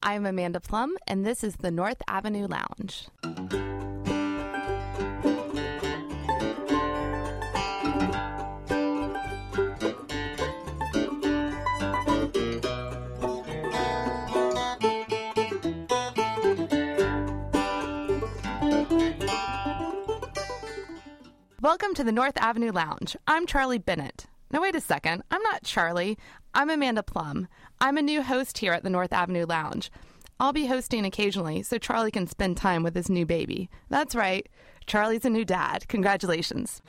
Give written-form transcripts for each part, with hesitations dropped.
I'm Amanda Plum, and this is the North Avenue Lounge. Welcome to the North Avenue Lounge. I'm Charlie Bennett. No, wait a second. I'm not Charlie. I'm Amanda Plum. I'm a new host here at the North Avenue Lounge. I'll be hosting occasionally so Charlie can spend time with his new baby. That's right. Charlie's a new dad. Congratulations.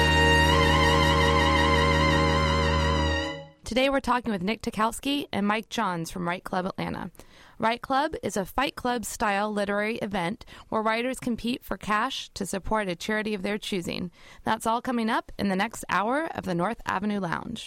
Today we're talking with Nick Tukowski and Mike Johns from Write Club Atlanta. Write Club is a Fight Club-style literary event where writers compete for cash to support a charity of their choosing. That's all coming up in the next hour of the North Avenue Lounge.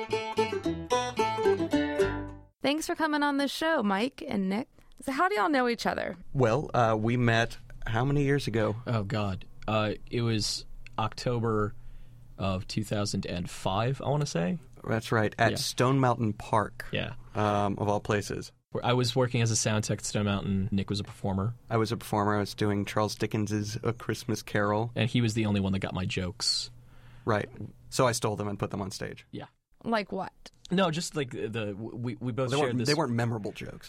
Thanks for coming on the show, Mike and Nick. So how do y'all know each other? Well, we met how many years ago? Oh, God. It was October of 2005, I want to say. That's right, at Stone Mountain Park, of all places. I was working as a sound tech at Stone Mountain. Nick was a performer. I was a performer. I was doing Charles Dickens's A Christmas Carol. And he was the only one that got my jokes. Right. So I stole them and put them on stage. Yeah. Like what? No, just like we both shared this. They weren't memorable jokes.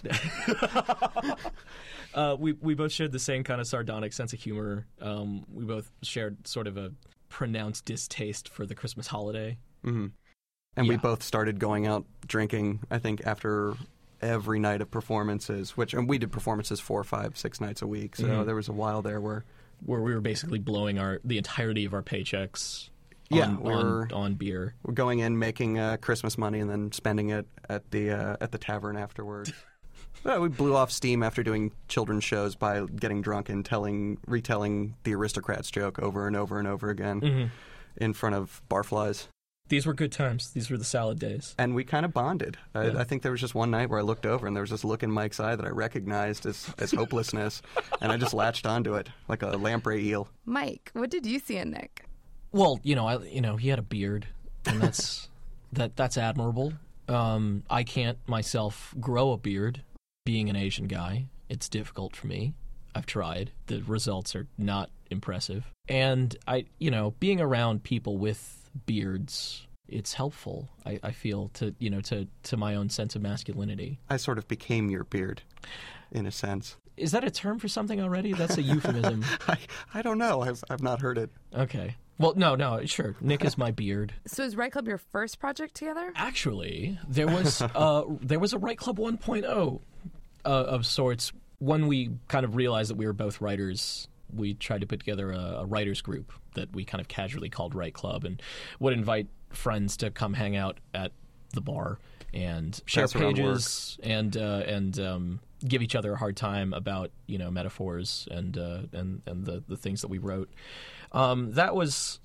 We both shared the same kind of sardonic sense of humor. We both shared sort of a pronounced distaste for the Christmas holiday. Mm-hmm. And we both started going out drinking, I think, after every night of performances, and we did performances 4, 5, 6 nights a week. So there was a while there where we were basically blowing the entirety of our paychecks on beer. We're going in, making Christmas money, and then spending it at the tavern afterwards. We blew off steam after doing children's shows by getting drunk and retelling the Aristocrats joke over and over and over again in front of barflies. These were good times. These were the salad days. And we kind of bonded. I think there was just one night where I looked over and there was this look in Mike's eye that I recognized as hopelessness, and I just latched onto it like a lamprey eel. Mike, what did you see in Nick? Well, he had a beard, and that's admirable. I can't myself grow a beard. Being an Asian guy, it's difficult for me. I've tried. The results are not impressive. And being around people with beards, it's helpful, I feel, to my own sense of masculinity. I sort of became your beard, in a sense. Is that a term for something already? That's a euphemism. I don't know. I've not heard it. Okay. Well, no, sure. Nick is my beard. So is Write Club your first project together? Actually, there was a Write Club 1.0 of sorts. When we kind of realized that we were both writers, we tried to put together a writers group that we kind of casually called Write Club, and would invite friends to come hang out at the bar and share pages and give each other a hard time about metaphors and the things that we wrote. That was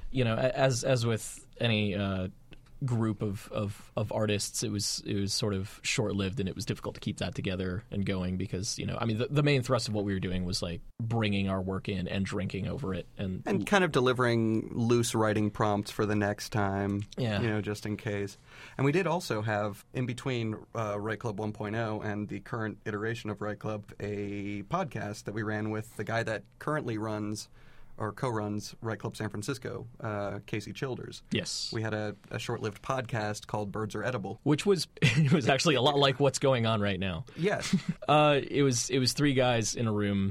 as with any group of artists, it was sort of short-lived, and it was difficult to keep that together and going because the main thrust of what we were doing was like bringing our work in and drinking over it and kind of delivering loose writing prompts for the next time, just in case. And we did also have, in between Write Club 1.0 and the current iteration of Write Club, a podcast that we ran with the guy that currently runs or co-runs Write Club San Francisco, Casey Childers. Yes. We had a short-lived podcast called Birds Are Edible. Which was actually a lot like what's going on right now. Yes. It was 3 guys in a room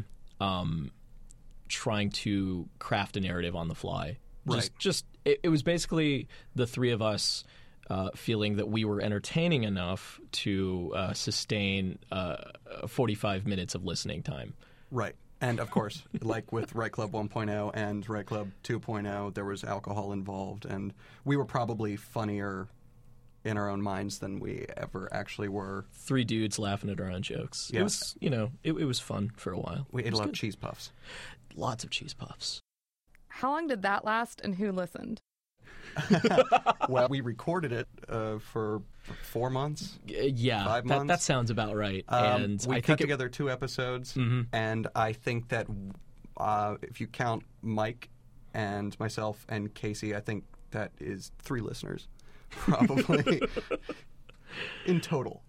trying to craft a narrative on the fly. It was basically the 3 of us feeling that we were entertaining enough to sustain 45 minutes of listening time. Right. And, of course, like with Write Club 1.0 and Write Club 2.0, there was alcohol involved, and we were probably funnier in our own minds than we ever actually were. 3 dudes laughing at our own jokes. Yeah. It was, it was fun for a while. We ate a lot of cheese puffs. Lots of cheese puffs. How long did that last, and who listened? Well, we recorded it for 4 months. 5 months. That sounds about right. And we cut together 2 episodes, and I think that if you count Mike and myself and Casey, I think that is 3 listeners, probably in total.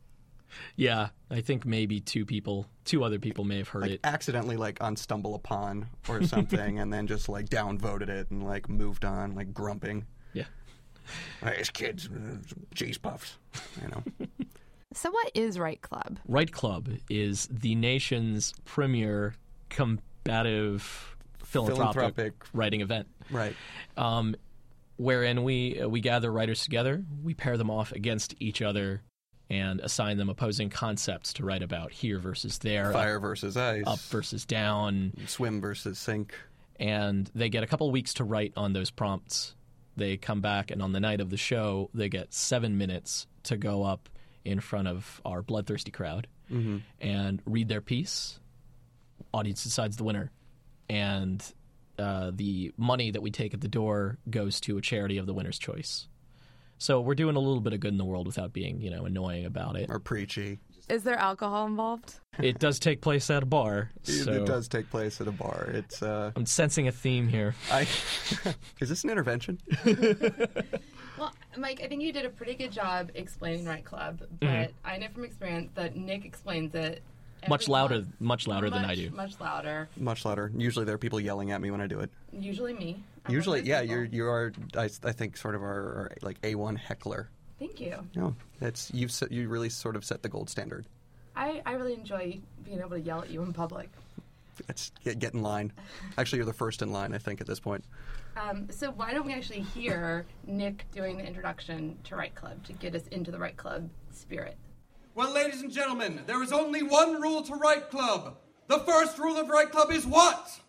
Yeah, I think maybe two other people may have heard it. Accidentally, on Stumble Upon or something, and then just, downvoted it and, moved on, grumping. Yeah. These kids, cheese puffs, So what is Right Club? Right Club is the nation's premier combative philanthropic writing event. Right. Wherein we gather writers together, we pair them off against each other, and assign them opposing concepts to write about. Here versus there. Fire versus ice. Up versus down. Swim versus sink. And they get a couple weeks to write on those prompts. They come back, and on the night of the show, they get 7 minutes to go up in front of our bloodthirsty crowd and read their piece. Audience decides the winner. And the money that we take at the door goes to a charity of the winner's choice. So we're doing a little bit of good in the world without being, annoying about it. Or preachy. Is there alcohol involved? It does take place at a bar. So It does take place at a bar. It's. I'm sensing a theme here. Is this an intervention? Well, Mike, I think you did a pretty good job explaining Right Club, but I know from experience that Nick explains it much louder than I do. Much louder. Much louder. Usually there are people yelling at me when I do it. Usually me. Usually, yeah, you are. I think sort of our A1 heckler. Thank you. No, you really sort of set the gold standard. I really enjoy being able to yell at you in public. It's get in line. Actually, you're the first in line, I think, at this point. So why don't we actually hear Nick doing the introduction to Right Club to get us into the Right Club spirit? Well, ladies and gentlemen, there is only one rule to Right Club. The first rule of Right Club is what?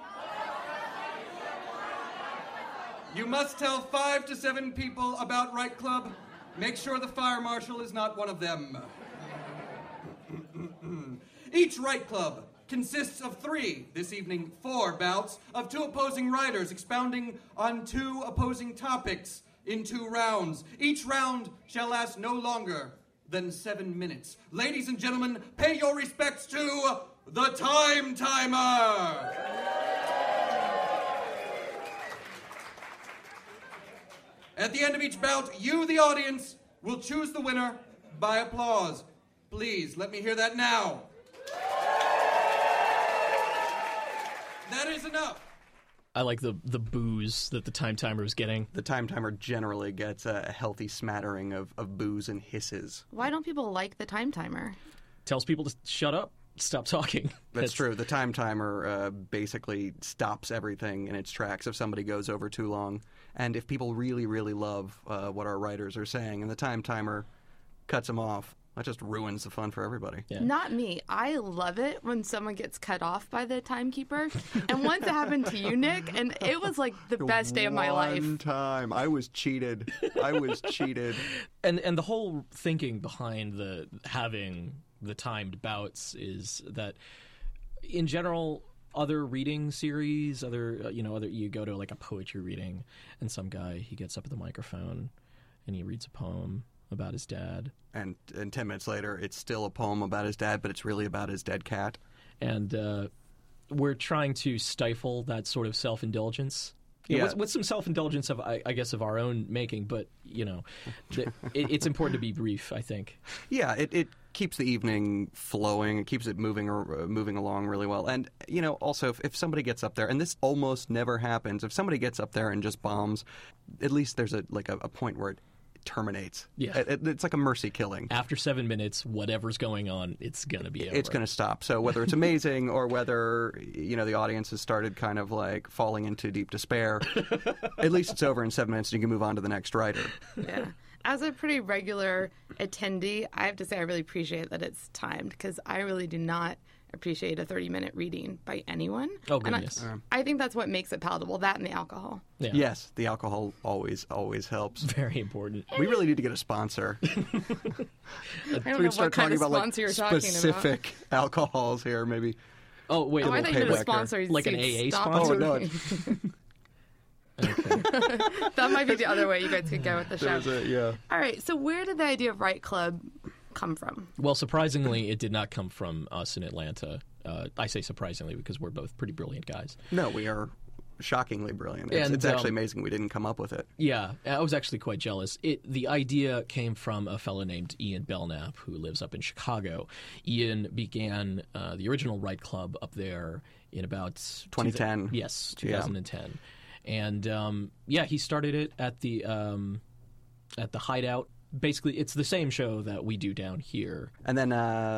You must tell 5 to 7 people about Right Club. Make sure the fire marshal is not one of them. Each Right Club consists of 3, this evening 4 bouts, of 2 opposing writers expounding on 2 opposing topics in 2 rounds. Each round shall last no longer than 7 minutes. Ladies and gentlemen, pay your respects to the Time Timer! At the end of each bout, you, the audience, will choose the winner by applause. Please, let me hear that now. That is enough. I like the booze that the Time Timer is getting. The Time Timer generally gets a healthy smattering of booze and hisses. Why don't people like the Time Timer? Tells people to shut up, stop talking. That's true. The Time Timer basically stops everything in its tracks if somebody goes over too long. And if people really, really love what our writers are saying, and the Time Timer cuts them off, that just ruins the fun for everybody. Yeah. Not me. I love it when someone gets cut off by the timekeeper. And once it happened to you, Nick, and it was like the best day of my life. One time. I was cheated. And the whole thinking behind having the timed bouts is that, in general, other reading series, you go to a poetry reading, and some guy, he gets up at the microphone and he reads a poem about his dad. And 10 minutes later, it's still a poem about his dad, but it's really about his dead cat. And we're trying to stifle that sort of self-indulgence. With some self-indulgence of, I guess, of our own making, but, it's important to be brief, I think. Yeah, it keeps the evening flowing. It keeps it moving along really well. And, also, if somebody gets up there, and this almost never happens, if somebody gets up there and just bombs, at least there's a point where it terminates. Yeah. It's like a mercy killing. After 7 minutes, whatever's going on, it's going to be over. It's going to stop. So whether it's amazing or whether, the audience has started kind of falling into deep despair, at least it's over in 7 minutes and you can move on to the next writer. Yeah. As a pretty regular attendee, I have to say I really appreciate that it's timed because I really do not appreciate a 30-minute reading by anyone. Oh, goodness. I think that's what makes it palatable, that and the alcohol. Yeah. Yes, the alcohol always helps. Very important. We really need to get a sponsor. I don't know what kind of sponsor you're talking about. Specific alcohols here, maybe. Oh, wait. I thought you meant a sponsor. Like an AA stop. sponsor? Oh, no. Okay. That might be the other way you guys could go with the show. Yeah. All right, so where did the idea of Right Club come from? Well, surprisingly, it did not come from us in Atlanta. I say surprisingly because we're both pretty brilliant guys. No, we are shockingly brilliant. It's actually amazing we didn't come up with it. Yeah, I was actually quite jealous. The idea came from a fellow named Ian Belknap, who lives up in Chicago. Ian began the original Right Club up there in about 2010. Yes, 2010. Yeah. And he started it at the Hideout. Basically, it's the same show that we do down here. And then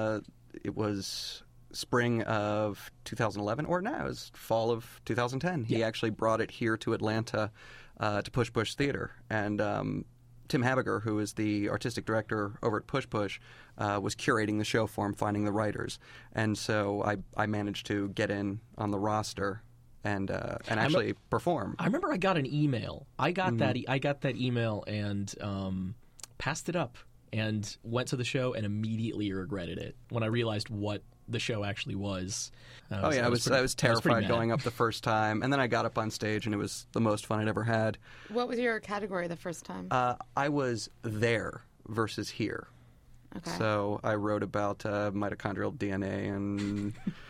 it was spring of 2011, or no, it was fall of 2010. He actually brought it here to Atlanta to Push Push Theater. And Tim Habiger, who is the artistic director over at Push Push, was curating the show for him, finding the writers. And so I managed to get in on the roster and actually perform. I remember I got an email. I got that email and passed it up and went to the show and immediately regretted it when I realized what the show actually was. I was terrified going up the first time, and then I got up on stage, and it was the most fun I'd ever had. What was your category the first time? I was there versus here. Okay. So I wrote about mitochondrial DNA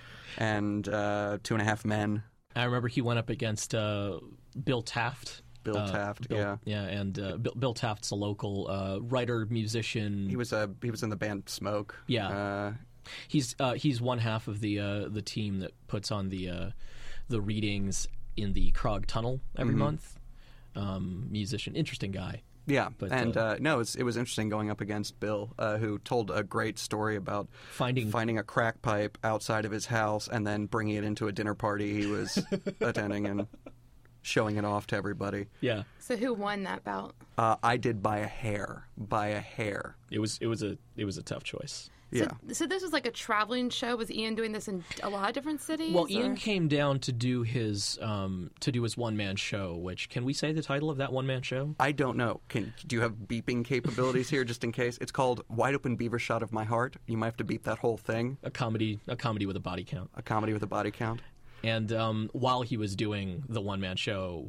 and 2.5 Men. I remember he went up against Bill Taft. Yeah, and Bill Taft's a local writer, musician. He was in the band Smoke. Yeah, he's one half of the team that puts on the readings in the Krog Tunnel every month. Musician, interesting guy. Yeah, but, it was interesting going up against Bill, who told a great story about finding a crack pipe outside of his house and then bringing it into a dinner party he was attending and showing it off to everybody. Yeah. So who won that bout? I did by a hair. It was a tough choice. Yeah. So this was like a traveling show. Was Ian doing this in a lot of different cities? Well, Ian came down to do his one-man show. Which, can we say the title of that one-man show? I don't know. Do you have beeping capabilities here, just in case? It's called Wide Open Beaver Shot of My Heart. You might have to beep that whole thing. A comedy with a body count. A comedy with a body count. And while he was doing the one-man show,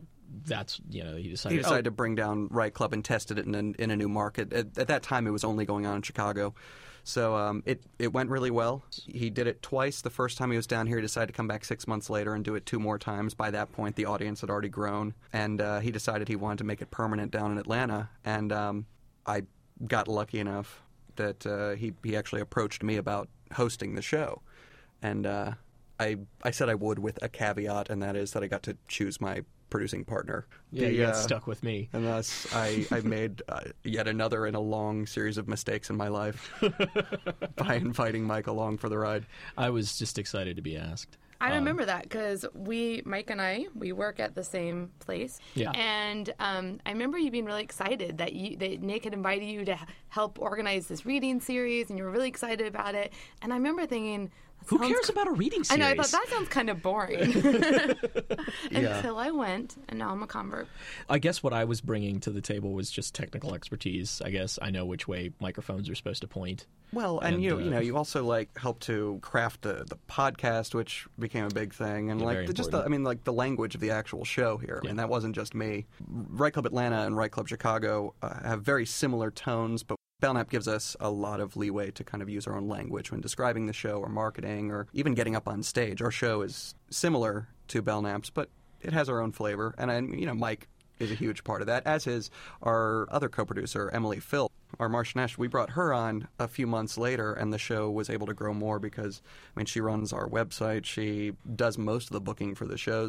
he decided to bring down Right Club and tested it in a new market. At that time, it was only going on in Chicago. So it went really well. He did it twice. The first time he was down here, he decided to come back 6 months later and do it 2 more times. By that point, the audience had already grown. And he decided he wanted to make it permanent down in Atlanta. And I got lucky enough that he actually approached me about hosting the show. And I said I would with a caveat, and that is that I got to choose my producing partner. Yeah, you got stuck with me. And thus I made yet another in a long series of mistakes in my life by inviting Mike along for the ride. I was just excited to be asked. I remember that because Mike and I work at the same place. Yeah. And I remember you being really excited that Nick had invited you to help organize this reading series, and you were really excited about it. And I remember thinking, who cares about a reading series? I know, I thought that sounds kind of boring. Until I went, and now I'm a convert. I guess what I was bringing to the table was just technical expertise. I guess I know which way microphones are supposed to point. Well, and you also helped to craft the podcast, which became a big thing, and the language of the actual show here. I mean, that wasn't just me. Right Club Atlanta and Right Club Chicago have very similar tones, but Belknap gives us a lot of leeway to kind of use our own language when describing the show or marketing or even getting up on stage. Our show is similar to Belknap's, but it has our own flavor. And Mike is a huge part of that, as is our other co-producer, Emily Phil. Our Marchioness, we brought her on a few months later, and the show was able to grow more because, she runs our website. She does most of the booking for the shows.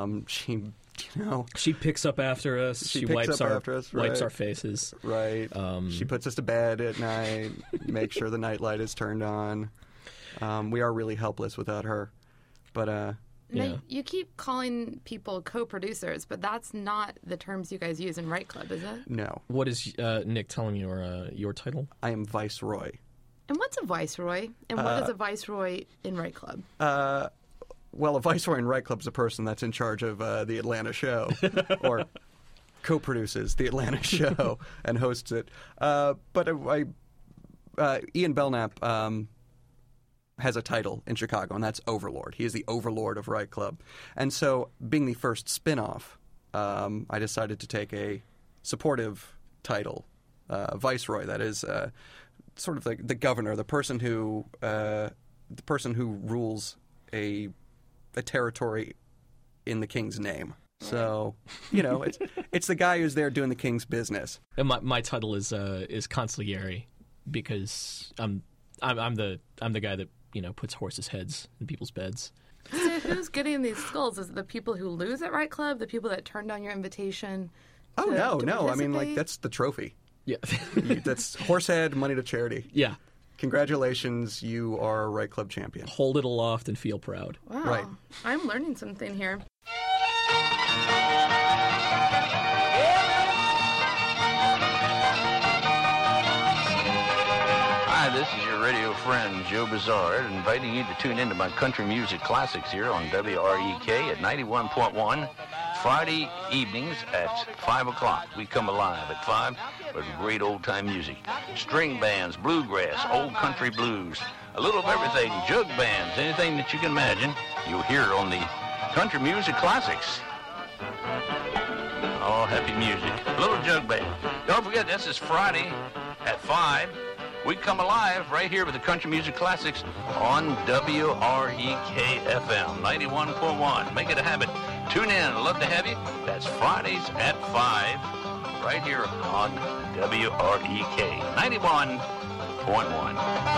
She picks up after us. She wipes our faces. Right. She puts us to bed at night, makes sure the nightlight is turned on. We are really helpless without her. But Now, you keep calling people co-producers, but that's not the terms you guys use in Right Club, is it? No. What is Nick? Tell him your title. I am Viceroy. And what's a viceroy? And what is a viceroy in Right Club? Well, a viceroy in Right Club is a person that's in charge of the Atlanta show, or co-produces the Atlanta show and hosts it. But Ian Belknap has a title in Chicago, and that's Overlord. He is the Overlord of Right Club. And so, being the first spin-off, I decided to take a supportive title, Viceroy. That is sort of the governor, the person who rules a territory in the king's name. So, it's the guy who's there doing the king's business. And my title is consigliere because I'm the guy that puts horses' heads in people's beds. So who's getting these skulls? Is it the people who lose at Right Club? The people that turned down your invitation? Oh, no. I mean, that's the trophy. Yeah. That's horsehead, money to charity. Yeah. Congratulations, you are a Right Club champion. Hold it aloft and feel proud. Wow. Right. I'm learning something here. Hi, this is your radio friend, Joe Bizarre, inviting you to tune into my country music classics here on WREK at 91.1, Friday evenings at 5 o'clock. We come alive at 5 with great old-time music. String bands, bluegrass, old country blues, a little of everything, jug bands, anything that you can imagine, you'll hear on the country music classics. All happy music. A little jug band. Don't forget, this is Friday at 5. We come alive right here with the Country Music Classics on WREK-FM 91.1. Make it a habit. Tune in. I'd love to have you. That's Fridays at 5 right here on WREK 91.1.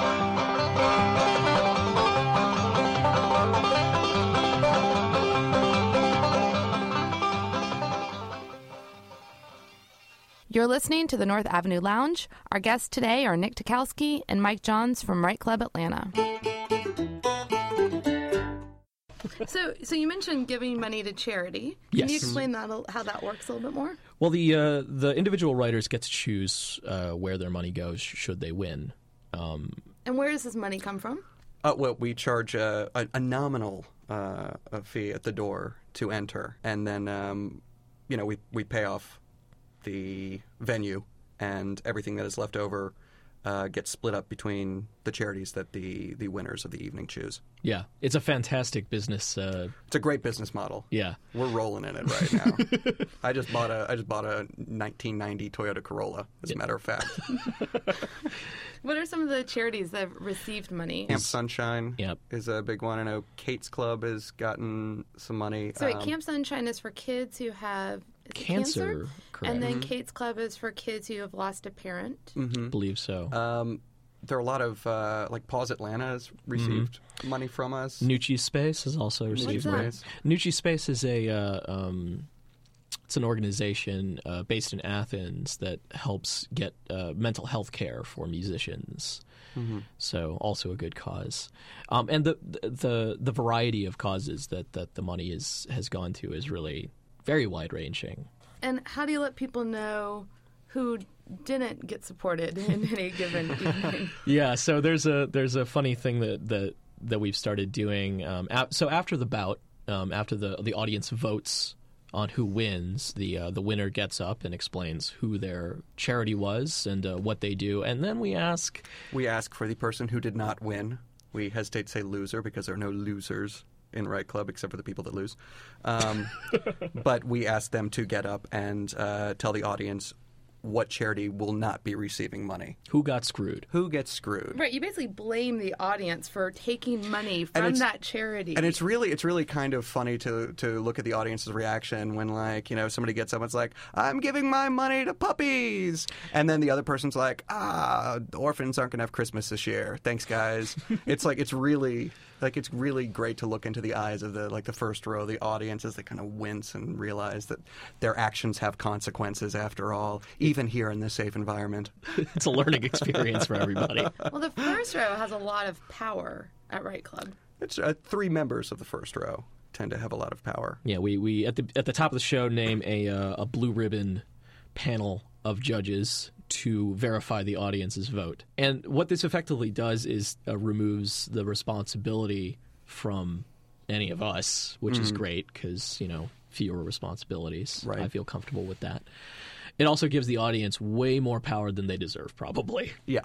You're listening to the North Avenue Lounge. Our guests today are Nick Tukowski and Mike Johns from Right Club Atlanta. So you mentioned giving money to charity. Can you explain how that works a little bit more? Well, the individual writers get to choose where their money goes should they win. And where does this money come from? Well, we charge a nominal fee at the door to enter, and then we pay off the venue, and everything that is left over gets split up between the charities that the winners of the evening choose. Yeah, it's a fantastic business. It's a great business model. Yeah, we're rolling in it right now. I just bought a 1990 Toyota Corolla, as a matter of fact. What are some of the charities that have received money? Camp Sunshine is a big one. I know Kate's Club has gotten some money. So Camp Sunshine is for kids who have cancer? Correct. And then Kate's Club is for kids who have lost a parent. Mm-hmm. Believe so. There are a lot of, like Pause Atlanta has received money from us. Nucci Space has also received money. Nucci Space is it's an organization based in Athens that helps get mental health care for musicians. Mm-hmm. So also a good cause. And the variety of causes that the money has gone to is really very wide-ranging. And how do you let people know who didn't get supported in any given evening? Yeah, so there's a funny thing that we've started doing. So after the bout, after the audience votes on who wins, the winner gets up and explains who their charity was and what they do, and then we ask for the person who did not win. We hesitate to say loser because there are no losers in Right Club except for the people that lose. But we ask them to get up and tell the audience what charity will not be receiving money. Who got screwed? Who gets screwed? Right, you basically blame the audience for taking money from that charity. And it's really kind of funny to look at the audience's reaction when, like, somebody gets up and it's like, I'm giving my money to puppies. And then the other person's like, the orphans aren't going to have Christmas this year. Thanks, guys. It's really great to look into the eyes of the first row, the audience, as they kind of wince and realize that their actions have consequences after all, even here in this safe environment. It's a learning experience for everybody. Well, the first row has a lot of power at Right Club. It's 3 members of the first row tend to have a lot of power. Yeah, we at the top of the show name a blue ribbon panel of judges to verify the audience's vote. And what this effectively does is removes the responsibility from any of us, which is great because, fewer responsibilities. Right. I feel comfortable with that. It also gives the audience way more power than they deserve, probably. Yeah.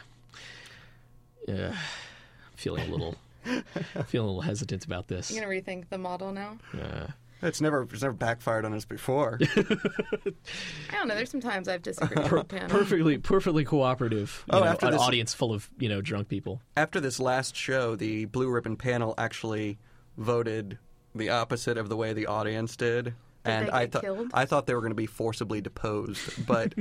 Feeling a little hesitant about this. You're going to rethink the model now? It's never backfired on us before. I don't know. There's some times I've disagreed with the panel. Perfectly cooperative. After an this audience full of drunk people. After this last show, the blue ribbon panel actually voted the opposite of the way the audience did. and I thought they were going to be forcibly deposed, but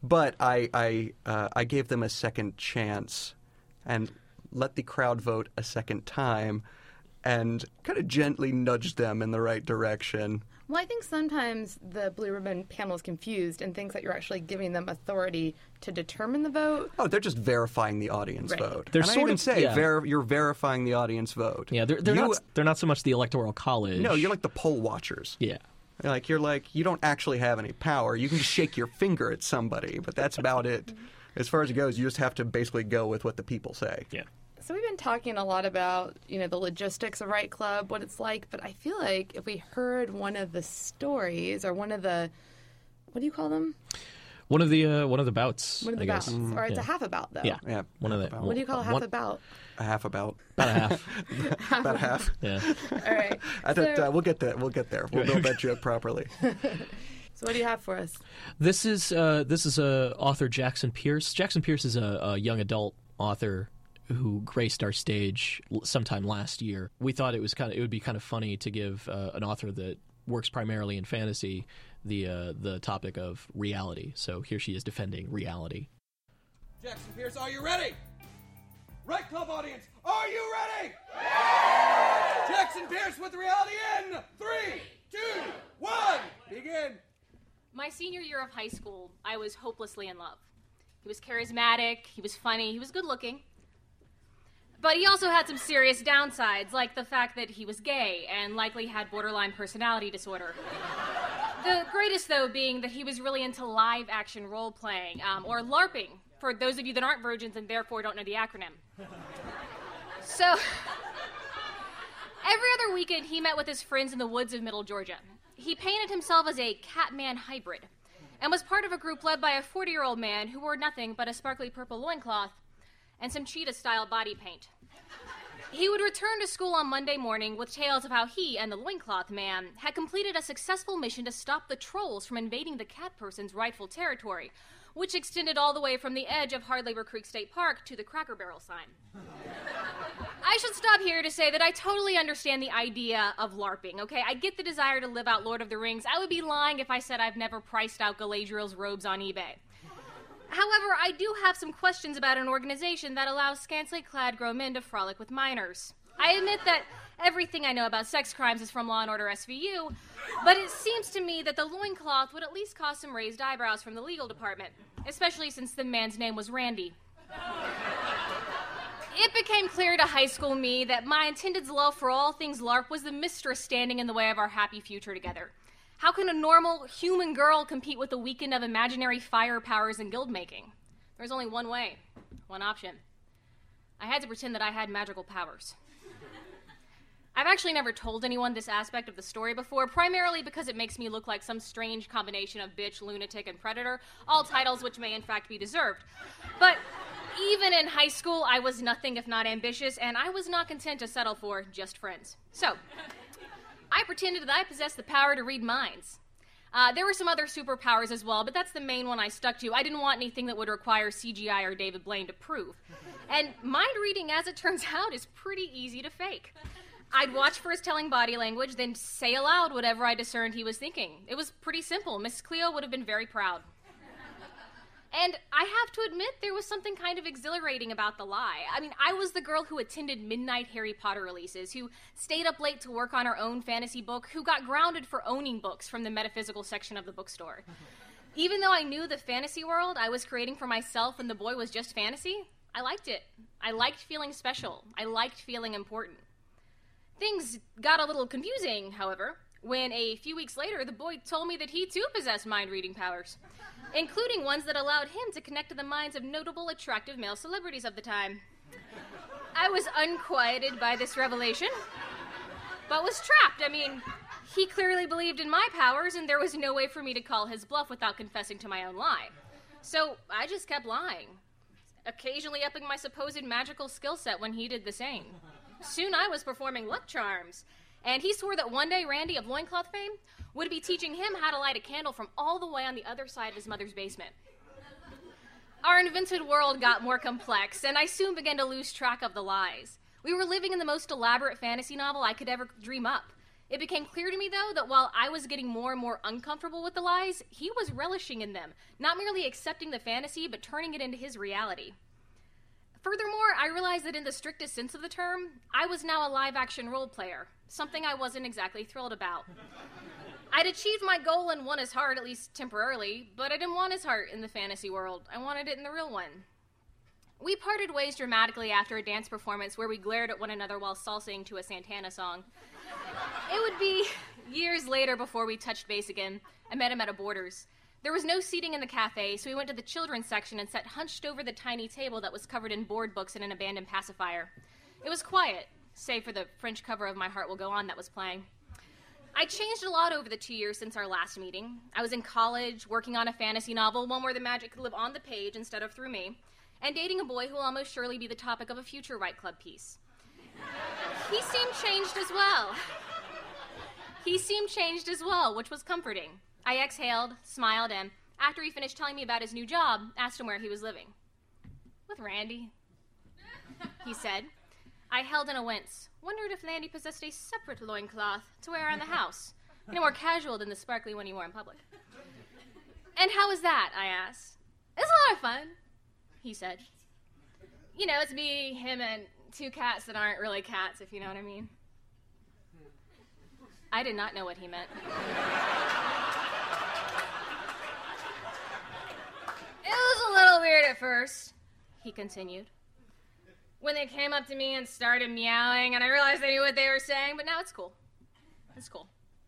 I gave them a second chance and let the crowd vote a second time and kind of gently nudged them in the right direction. Well, I think sometimes the Blue Ribbon panel is confused and thinks that you're actually giving them authority to determine the vote. Oh, they're just verifying the audience vote. They're and I even say you're verifying the audience vote. Yeah, they're not so much the Electoral College. No, you're like the poll watchers. Yeah. You don't actually have any power. You can just shake your finger at somebody, but that's about it. As far as it goes, you just have to basically go with what the people say. Yeah. So we've been talking a lot about, the logistics of Right Club, what it's like, but I feel like if we heard one of the stories or one of the, what do you call them? One of the bouts. One of the bouts. Or it's a half a bout, though. Yeah. One of the. What do you call a half a bout? A half a bout. About a half. About a half. Yeah. All right. We'll get there. We'll build that joke properly. So what do you have for us? This is author Jackson Pierce. Jackson Pierce is a young adult author who graced our stage sometime last year. We thought it would be kind of funny to give an author that works primarily in fantasy the topic of reality. So here she is defending reality. Jackson Pierce, are you ready? Right Club audience, are you ready? Jackson Pierce with reality in 3, 2, 1, begin. My senior year of high school, I was hopelessly in love. He was charismatic, he was funny, he was good looking. But he also had some serious downsides, like the fact that he was gay and likely had borderline personality disorder. The greatest, though, being that he was really into live-action role-playing, or LARPing, for those of you that aren't virgins and therefore don't know the acronym. So, every other weekend, he met with his friends in the woods of Middle Georgia. He painted himself as a Catman hybrid and was part of a group led by a 40-year-old man who wore nothing but a sparkly purple loincloth and some cheetah-style body paint. He would return to school on Monday morning with tales of how he and the loincloth man had completed a successful mission to stop the trolls from invading the cat person's rightful territory, which extended all the way from the edge of Hard Labor Creek State Park to the Cracker Barrel sign. I should stop here to say that I totally understand the idea of LARPing, okay? I get the desire to live out Lord of the Rings. I would be lying if I said I've never priced out Galadriel's robes on eBay. However, I do have some questions about an organization that allows scantily clad grown men to frolic with minors. I admit that everything I know about sex crimes is from Law & Order SVU, but it seems to me that the loincloth would at least cause some raised eyebrows from the legal department, especially since the man's name was Randy. It became clear to high school me that my intended love for all things LARP was the mistress standing in the way of our happy future together. How can a normal human girl compete with a weekend of imaginary fire powers and guild making? There's only one way, one option. I had to pretend that I had magical powers. I've actually never told anyone this aspect of the story before, primarily because it makes me look like some strange combination of bitch, lunatic, and predator, all titles which may in fact be deserved. But even in high school, I was nothing if not ambitious, and I was not content to settle for just friends. So, I pretended that I possessed the power to read minds. There were some other superpowers as well, but that's the main one I stuck to. I didn't want anything that would require CGI or David Blaine to prove. And mind reading, as it turns out, is pretty easy to fake. I'd watch for his telling body language, then say aloud whatever I discerned he was thinking. It was pretty simple. Miss Cleo would have been very proud. And I have to admit, there was something kind of exhilarating about the lie. I mean, I was the girl who attended midnight Harry Potter releases, who stayed up late to work on her own fantasy book, who got grounded for owning books from the metaphysical section of the bookstore. Even though I knew the fantasy world I was creating for myself and the boy was just fantasy, I liked it. I liked feeling special. I liked feeling important. Things got a little confusing, however, when a few weeks later the boy told me that he too possessed mind-reading powers, including ones that allowed him to connect to the minds of notable, attractive male celebrities of the time. I was unquieted by this revelation, but was trapped. I mean, he clearly believed in my powers, and there was no way for me to call his bluff without confessing to my own lie. So I just kept lying, occasionally upping my supposed magical skill set when he did the same. Soon I was performing luck charms, and he swore that one day Randy of Loincloth fame would be teaching him how to light a candle from all the way on the other side of his mother's basement. Our invented world got more complex, and I soon began to lose track of the lies. We were living in the most elaborate fantasy novel I could ever dream up. It became clear to me, though, that while I was getting more and more uncomfortable with the lies, he was relishing in them, not merely accepting the fantasy, but turning it into his reality. Furthermore, I realized that in the strictest sense of the term, I was now a live-action role player, something I wasn't exactly thrilled about. I'd achieved my goal and won his heart, at least temporarily, but I didn't want his heart in the fantasy world. I wanted it in the real one. We parted ways dramatically after a dance performance where we glared at one another while salsaing to a Santana song. It would be years later before we touched base again. I met him at a Borders. There was no seating in the cafe, so we went to the children's section and sat hunched over the tiny table that was covered in board books and an abandoned pacifier. It was quiet, save for the French cover of My Heart Will Go On that was playing. I changed a lot over the 2 years since our last meeting. I was in college, working on a fantasy novel, one where the magic could live on the page instead of through me, and dating a boy who will almost surely be the topic of a future Right Club piece. He seemed changed as well, which was comforting. I exhaled, smiled, and after he finished telling me about his new job, asked him where he was living. With Randy, he said. I held in a wince, wondered if Landy possessed a separate loincloth to wear around the house, more casual than the sparkly one he wore in public. And how was that, I asked. It's a lot of fun, he said. It's me, him, and two cats that aren't really cats, if you know what I mean. I did not know what he meant. It was a little weird at first, he continued, when they came up to me and started meowing, and I realized they knew what they were saying, but now it's cool. It's cool.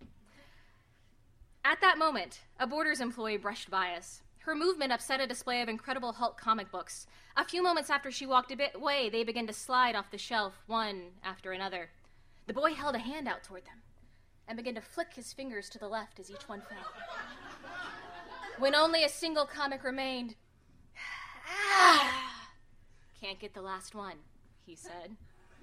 At that moment, a Borders employee brushed by us. Her movement upset a display of Incredible Hulk comic books. A few moments after she walked a bit away, they began to slide off the shelf, one after another. The boy held a hand out toward them and began to flick his fingers to the left as each one fell. When only a single comic remained, "Can't get the last one," he said.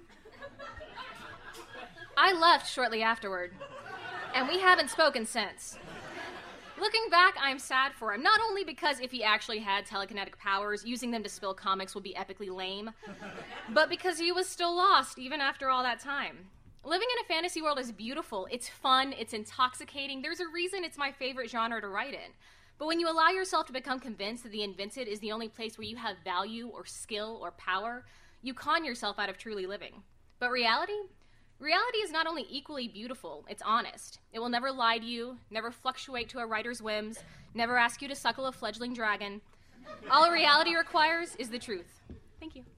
I left shortly afterward, and we haven't spoken since. Looking back, I'm sad for him, not only because if he actually had telekinetic powers, using them to spill comics would be epically lame, but because he was still lost even after all that time. Living in a fantasy world is beautiful. It's fun. It's intoxicating. There's a reason it's my favorite genre to write in. But when you allow yourself to become convinced that the invented is the only place where you have value or skill or power, you con yourself out of truly living. But reality is not only equally beautiful, it's honest. It will never lie to you, never fluctuate to a writer's whims, never ask you to suckle a fledgling dragon. All reality requires is the truth. Thank you.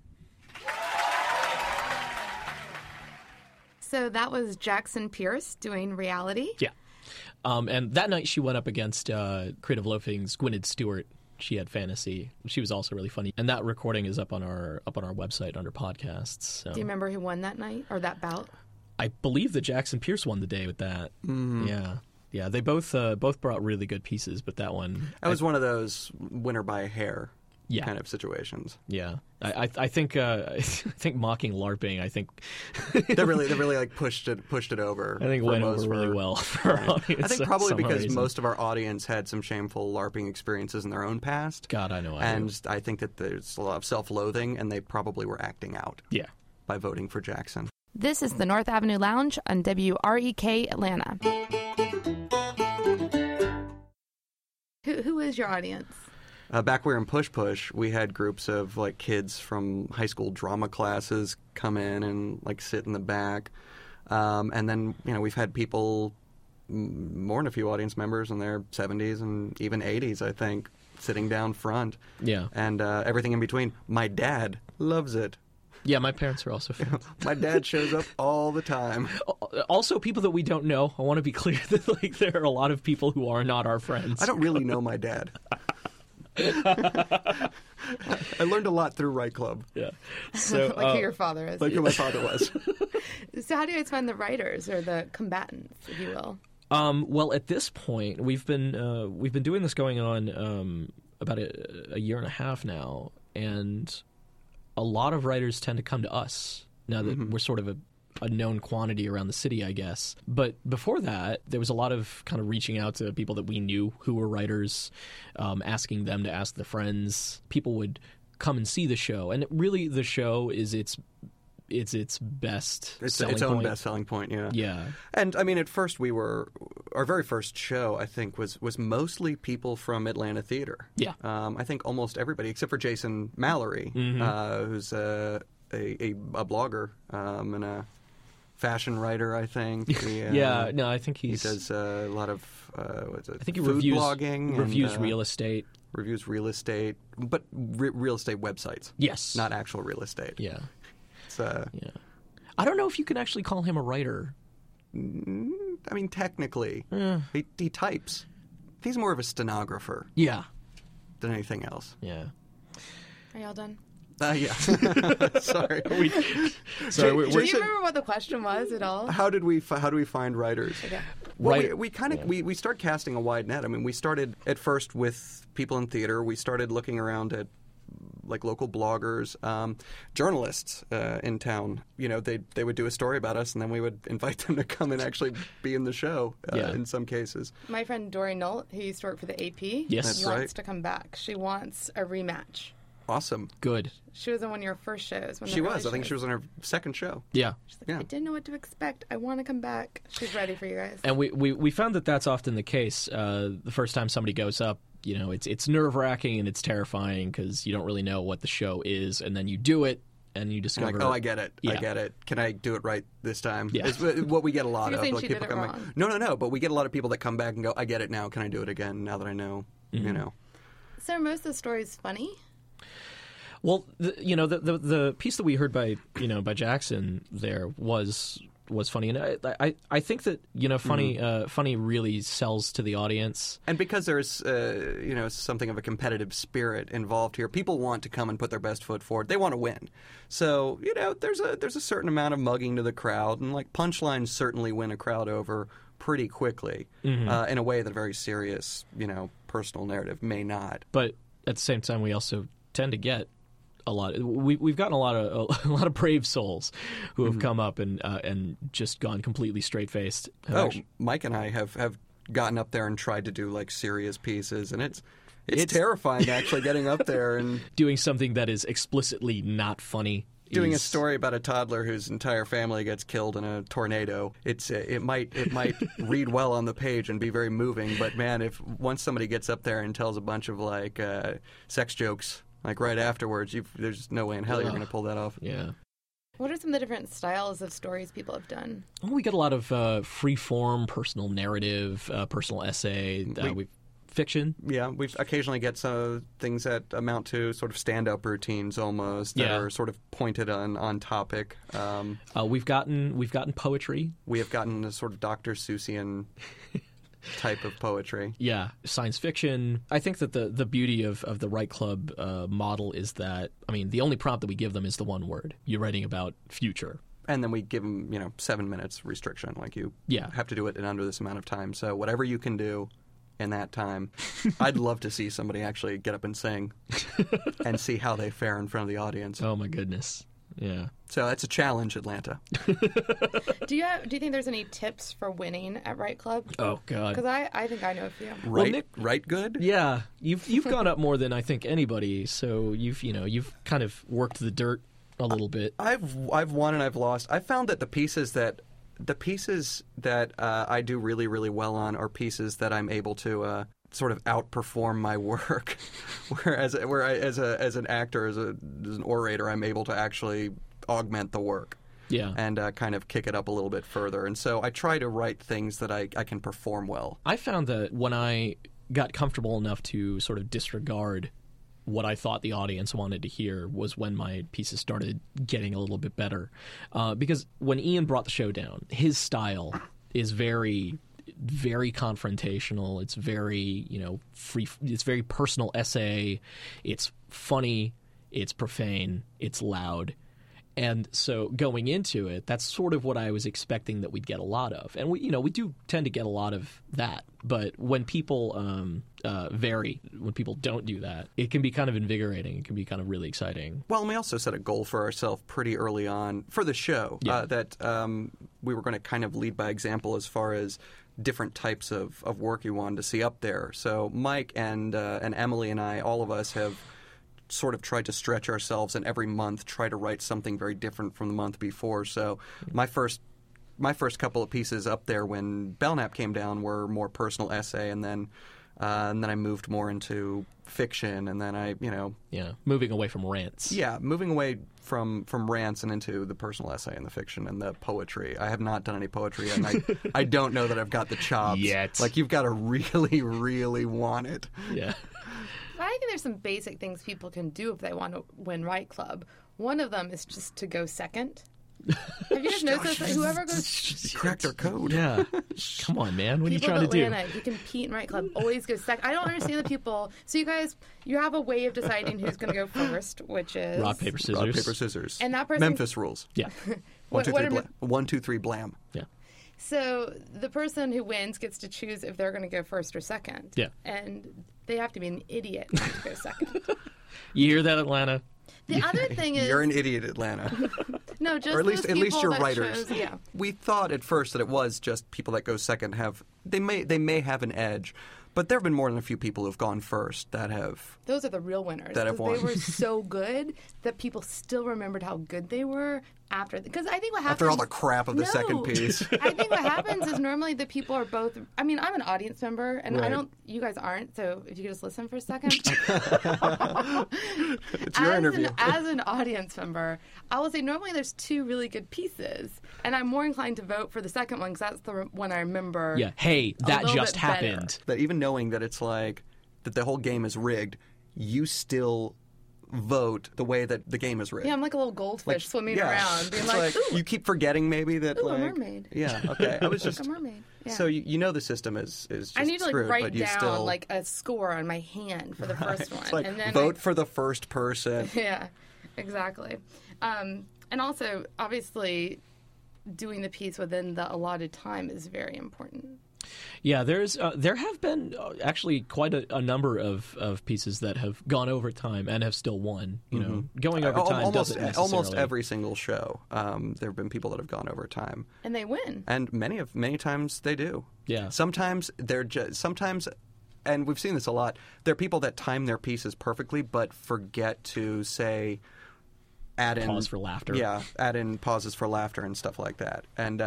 So that was Jackson Pierce doing Reality? Yeah. And that night she went up against Creative Loafing's Gwyneth Stewart. She had Fantasy. She was also really funny. And that recording is up on our website under podcasts. So. Do you remember who won that night or that bout? I believe that Jackson Pierce won the day with that. Mm. Yeah. They both brought really good pieces, but that one... That was one of those winner by a hair kind of situations. Yeah. I think mocking LARPing, I think... they really like pushed it over. I think it went over really well for our audience. I think probably because most of our audience had some shameful LARPing experiences in their own past. God, I know. I think that there's a lot of self-loathing, and they probably were acting out. Yeah. By voting for Jackson. This is the North Avenue Lounge on WREK Atlanta. Who is your audience? Back where in Push Push, we had groups of like kids from high school drama classes come in and like sit in the back, and then we've had people, more than a few audience members in their 70s and even 80s, I think, sitting down front. Yeah, and everything in between. My dad loves it. Yeah, my parents are also fans. My dad shows up all the time. Also, people that we don't know. I want to be clear that there are a lot of people who are not our friends. I don't really know my dad. I learned a lot through Right Club. Yeah. So, like who your father is. Like who my father was. So how do you guys find the writers or the combatants, if you will? Well, at this point, we've been doing this going on about a year and a half now, and a lot of writers tend to come to us now that we're sort of a known quantity around the city, I guess. But before that, there was a lot of kind of reaching out to people that we knew who were writers, asking them to ask their friends. People would come and see the show. And really, the show is its it's its best It's selling its own point. best selling point, yeah. Yeah. And I mean, at first our very first show, I think, was mostly people from Atlanta theater. Yeah. I think almost everybody, except for Jason Mallory, who's a blogger and a fashion writer, I think. I think he does a lot of I think he food reviews blogging, reviews real estate. Reviews real estate, but real estate websites. Yes. Not actual real estate. Yeah. It's, yeah. I don't know if you can actually call him a writer. I mean, technically. He types. He's more of a stenographer. Yeah. Than anything else. Yeah. Are y'all done? Yeah. Sorry. Do you remember what the question was at all? How do we find writers? Okay. Well, we start casting a wide net. I mean, we started at first with people in theater. We started looking around at like local bloggers, journalists in town. You know, they would do a story about us, and then we would invite them to come and actually be in the show. In some cases, my friend Dory Nolt, who used to work for the AP, wants to come back. She wants a rematch. Awesome. Good. She was on one of your first shows. She was. I think she was on her second show. Yeah. She's like, I didn't know what to expect. I want to come back. She's ready for you guys. And we found that that's often the case. The first time somebody goes up, you know, it's nerve-wracking and it's terrifying because you don't really know what the show is, and then you do it and you discover. Like, oh, I get it. Yeah. I get it. Can I do it right this time? Yeah. It's what we get a lot So you're of. saying Like she people did it come wrong. back. No. But we get a lot of people that come back and go, I get it now. Can I do it again now that I know? You know. So are most of the stories funny? Well, the piece that we heard by Jackson there was funny, and I think that funny really sells to the audience, and because there's something of a competitive spirit involved here, people want to come and put their best foot forward. They want to win, so there's a certain amount of mugging to the crowd, and like punchlines certainly win a crowd over pretty quickly in a way that a very serious personal narrative may not. But at the same time, we also tend to get a lot. We've gotten a lot of brave souls who have come up and just gone completely straight faced. Mike and I have gotten up there and tried to do like serious pieces, and it's terrifying actually getting up there and doing something that is explicitly not funny. Doing a story about a toddler whose entire family gets killed in a tornado. It might read well on the page and be very moving, but man, if once somebody gets up there and tells a bunch of like sex jokes. Like right afterwards, there's no way in hell you're going to pull that off. Yeah. What are some of the different styles of stories people have done? Well, we get a lot of free-form, personal narrative, personal essay, fiction. Yeah, we occasionally get some things that amount to sort of stand-up routines almost that are sort of pointed on topic. We've gotten poetry. We have gotten a sort of Dr. Seussian type of poetry. Yeah, science fiction. I think that the beauty of the Write Club model is that, I mean, the only prompt that we give them is the one word. You're writing about future. And then we give them, 7 minutes restriction. Like you have to do it in under this amount of time. So whatever you can do in that time. I'd love to see somebody actually get up and sing and see how they fare in front of the audience. Oh, my goodness. Yeah. So that's a challenge, Atlanta. Do you think there's any tips for winning at Write Club? Oh God, because I think I know a few. Write good? Yeah, you've gone up more than I think anybody. So you've kind of worked the dirt a little bit. I've won and I've lost. I found that the pieces that I do really, really well on are pieces that I'm able to sort of outperform my work. Whereas as an actor, as an orator, I'm able to actually augment the work. Yeah. And kind of kick it up a little bit further. And so I try to write things that I can perform well. I found that when I got comfortable enough to sort of disregard what I thought the audience wanted to hear was when my pieces started getting a little bit better. Because when Ian brought the show down, his style is very, very confrontational. It's very, free. It's very personal essay. It's funny. It's profane. It's loud. And so going into it, that's sort of what I was expecting that we'd get a lot of. And we do tend to get a lot of that. But when people vary, when people don't do that, it can be kind of invigorating. It can be kind of really exciting. Well, and we also set a goal for ourselves pretty early on for the show that we were going to kind of lead by example as far as different types of work you wanted to see up there. So Mike and Emily and I, all of us have sort of tried to stretch ourselves, and every month try to write something very different from the month before. So my first couple of pieces up there when Belknap came down were more personal essay, and then I moved more into fiction, and then moving away from rants. Yeah, moving away from rants and into the personal essay and the fiction and the poetry. I have not done any poetry yet, and I don't know that I've got the chops yet. Like, you've got to really, really want it. Yeah. But I think there's some basic things people can do if they want to win Write Club. One of them is just to go second. Have you guys noticed that whoever goes... Cracked our code. Yeah. Come on, man. What are you trying to do? People in Atlanta who compete in Write Club always go second. I don't understand the people. So you guys, you have a way of deciding who's going to go first, which is... Rock, paper, scissors. Rock, paper, scissors. And that person... Memphis rules. Yeah. 1, 2, 3, blam. Yeah. So the person who wins gets to choose if they're going to go first or second. Yeah. And they have to be an idiot not to go second. You hear that, Atlanta? The other thing is... You're an idiot, Atlanta. No, just or at least your writers. Yeah. We thought at first that it was just people that go second they may have an edge, but there have been more than a few people who've gone first that have. Those are the real winners. That have won. They were so good that people still remembered how good they were after. Because I think what happens after all the crap of the second piece. I think what happens is normally the people are both. I mean, I'm an audience member, and right. I don't. You guys aren't. So if you could just listen for a second. It's your interview. As an audience member, I will say normally there's two really good pieces, and I'm more inclined to vote for the second one because that's the one I remember. Yeah. Hey, that just happened. Better. That even knowing that it's like that the whole game is rigged, you still vote the way that the game is rigged. Yeah, I'm like a little goldfish swimming around, being it's like ooh, you keep forgetting maybe that ooh, like a mermaid. Yeah, okay. I was just like a mermaid. Yeah. So you know the system is just I need to screwed, write but you down still like a score on my hand for the first one, it's like and then vote for the first person. Yeah, exactly. And also, obviously, doing the piece within the allotted time is very important. Yeah, there have been actually quite a number of pieces that have gone over time and have still won. You know, going over time doesn't necessarily... Almost every single show, there have been people that have gone over time, and they win. And many times they do. Yeah. Sometimes and we've seen this a lot. There are people that time their pieces perfectly, but forget to say. Add in pause for laughter. Yeah, add in pauses for laughter and stuff like that. And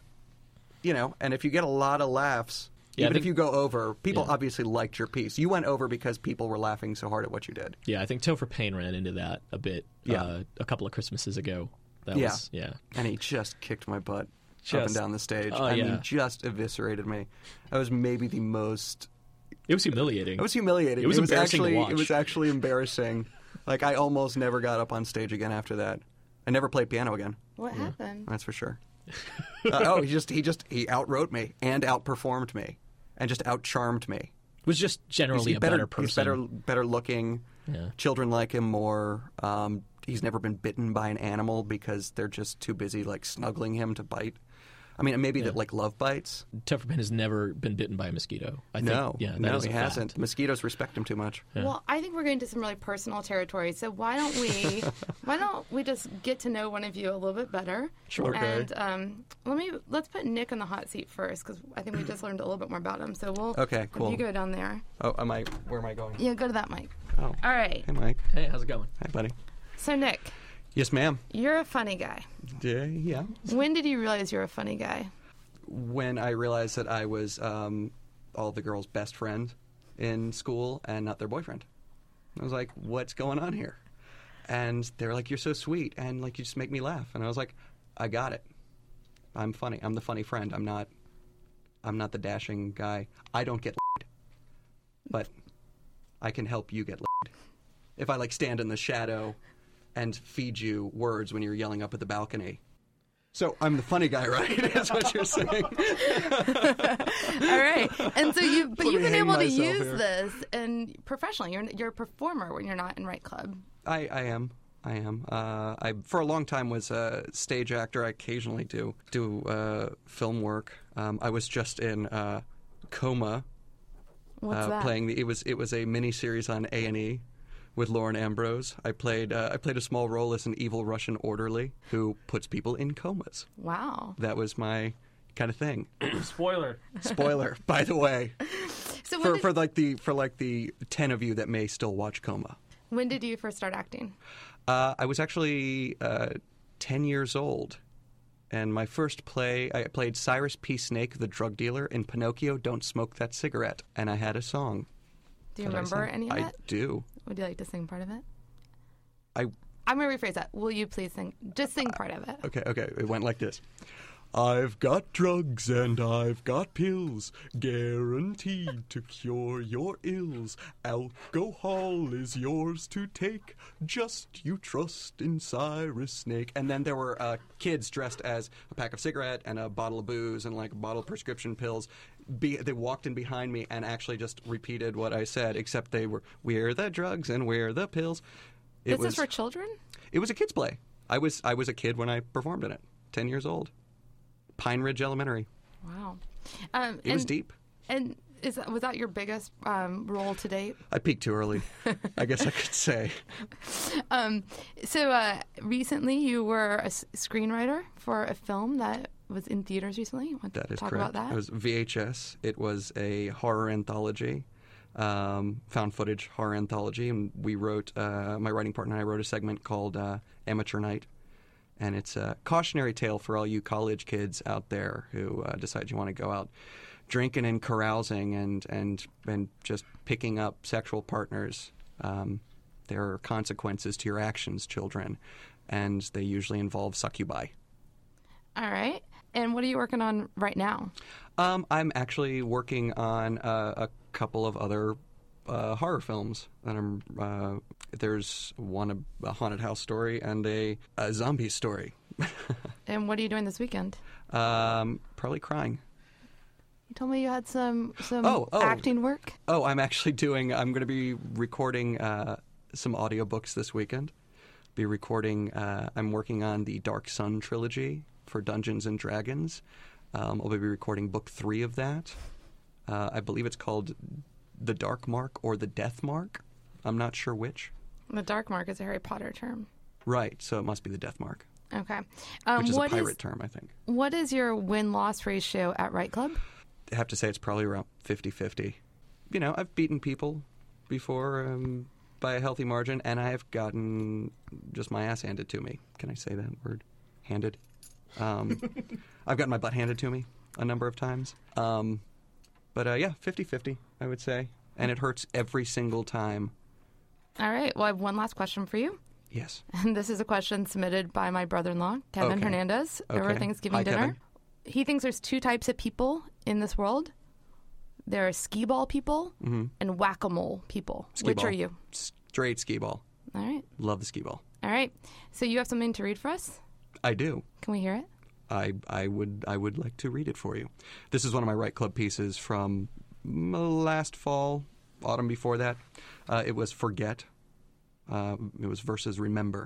and if you get a lot of laughs, even if you go over, people obviously liked your piece. You went over because people were laughing so hard at what you did. Yeah, I think Topher Payne ran into that a bit a couple of Christmases ago. That was, And he just kicked my butt up and down the stage. Oh, I mean, just eviscerated me. That was maybe the most... It was humiliating. It was humiliating. It was embarrassing to watch. It was actually embarrassing. Like, I almost never got up on stage again after that. I never played piano again. What happened? That's for sure. He outwrote me and outperformed me and just outcharmed me. Was just generally a better person. He's better looking. Yeah. Children like him more. He's never been bitten by an animal because they're just too busy like snuggling him to bite. I mean, maybe that like love bites. Topher Payne has never been bitten by a mosquito. No, he hasn't. Mosquitoes respect him too much. Yeah. Well, I think we're getting to some really personal territory. So why don't we just get to know one of you a little bit better? Sure. And let's put Nick in the hot seat first because I think we just learned a little bit more about him. So Okay, cool. You go down there. Oh, where am I going? Yeah, go to that mic. Oh. All right. Hey, Mike. Hey, how's it going? Hi, buddy. So Nick. Yes, ma'am. You're a funny guy. Yeah. When did you realize you're a funny guy? When I realized that I was all the girls' best friend in school and not their boyfriend. I was like, what's going on here? And they were like, you're so sweet, and like you just make me laugh. And I was like, I got it. I'm funny. I'm the funny friend. I'm not the dashing guy. I don't get laid, but I can help you get laid. If I like stand in the shadow and feed you words when you're yelling up at the balcony. So I'm the funny guy, right? That's what you're saying. All right. And so you've been able to use here. this and professionally. You're a performer when you're not in Write Club. I am. I for a long time was a stage actor. I occasionally do film work. I was just in Coma. What's that? Playing it was a miniseries on A&E. With Lauren Ambrose. I played a small role as an evil Russian orderly who puts people in comas. Wow. That was my kind of thing. Spoiler, by the way. So for the 10 of you that may still watch Coma. When did you first start acting? I was actually 10 years old. And my first play, I played Cyrus P. Snake, the drug dealer, in Pinocchio, Don't Smoke That Cigarette. And I had a song. Do you remember any of it? I do. Would you like to sing part of it? I'm going to rephrase that. Will you please sing? Just sing part of it. Okay. It went like this. I've got drugs and I've got pills, guaranteed to cure your ills. Alcohol is yours to take, just you trust in Cyrus Snake. And then there were kids dressed as a pack of cigarette and a bottle of booze and like a bottle of prescription pills. They walked in behind me and actually just repeated what I said, except they were, we're the drugs and we're the pills. This is for children? It was a kid's play. I was a kid when I performed in it, 10 years old. Pine Ridge Elementary. Wow. It was deep. And was that your biggest role to date? I peaked too early, I guess I could say. So recently you were a screenwriter for a film that was in theaters recently. You want to talk correct. about that? It was VHS. It was a horror anthology, found footage horror anthology. And we wrote, my writing partner and I wrote a segment called Amateur Night. And it's a cautionary tale for all you college kids out there who decide you want to go out drinking and carousing and just picking up sexual partners. There are consequences to your actions, children, and they usually involve succubi. All right. And what are you working on right now? I'm actually working on a couple of other horror films. And there's one, a haunted house story, and a zombie story. And what are you doing this weekend? Probably crying. You told me you had some acting work. I'm actually I'm going to be recording some audiobooks this weekend. I'm working on the Dark Sun trilogy for Dungeons & Dragons. I'll be recording book 3 of that. I believe it's called The Dark Mark or The Death Mark. I'm not sure which. The Dark Mark is a Harry Potter term. Right, so it must be The Death Mark. Okay. Which is a pirate term, I think. What is your win-loss ratio at Right Club? I have to say it's probably around 50-50. You know, I've beaten people before by a healthy margin, and I have gotten just my ass handed to me. Can I say that word? Handed? I've gotten my butt handed to me a number of times. But 50-50, I would say. And it hurts every single time. All right. Well, I have one last question for you. Yes. And this is a question submitted by my brother-in-law, Kevin Hernandez, over Thanksgiving dinner. Kevin. He thinks there's 2 types of people in this world. There are skee-ball people and whack-a-mole people. Which are you? Straight skee-ball. All right. Love the skee-ball. All right. So you have something to read for us? I do. Can we hear it? I would like to read it for you. This is one of my Right Club pieces from last fall, autumn before that. It was Forget. It was versus Remember.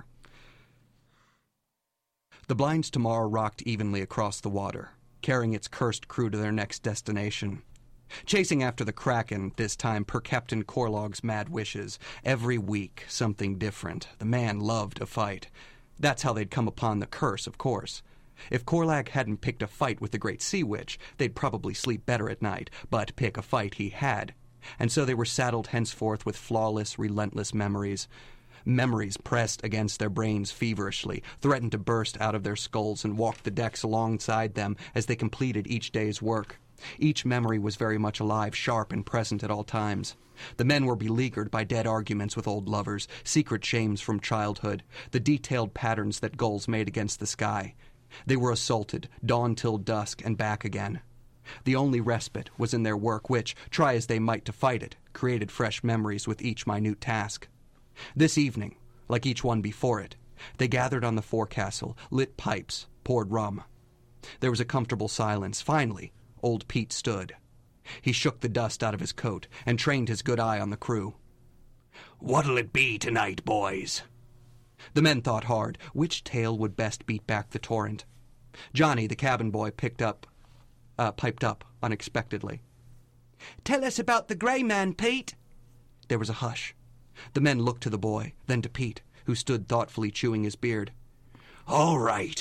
The Blinds Tomorrow rocked evenly across the water, carrying its cursed crew to their next destination. Chasing after the Kraken, this time per Captain Corlog's mad wishes. Every week, something different. The man loved a fight. That's how they'd come upon the curse, of course. If Corlag hadn't picked a fight with the Great Sea Witch, they'd probably sleep better at night, but pick a fight he had. And so they were saddled henceforth with flawless, relentless memories. Memories pressed against their brains feverishly, threatened to burst out of their skulls and walked the decks alongside them as they completed each day's work. Each memory was very much alive, sharp and present at all times. The men were beleaguered by dead arguments with old lovers, secret shames from childhood, the detailed patterns that gulls made against the sky. They were assaulted, dawn till dusk, and back again. The only respite was in their work, which, try as they might to fight it, created fresh memories with each minute task. This evening, like each one before it, they gathered on the forecastle, lit pipes, poured rum. There was a comfortable silence. Finally, old Pete stood. He shook the dust out of his coat and trained his good eye on the crew. "What'll it be tonight, boys?" The men thought hard. Which tale would best beat back the torrent? Johnny, the cabin boy, piped up unexpectedly. "Tell us about the Grey Man, Pete." There was a hush. The men looked to the boy, then to Pete, who stood thoughtfully chewing his beard. All right,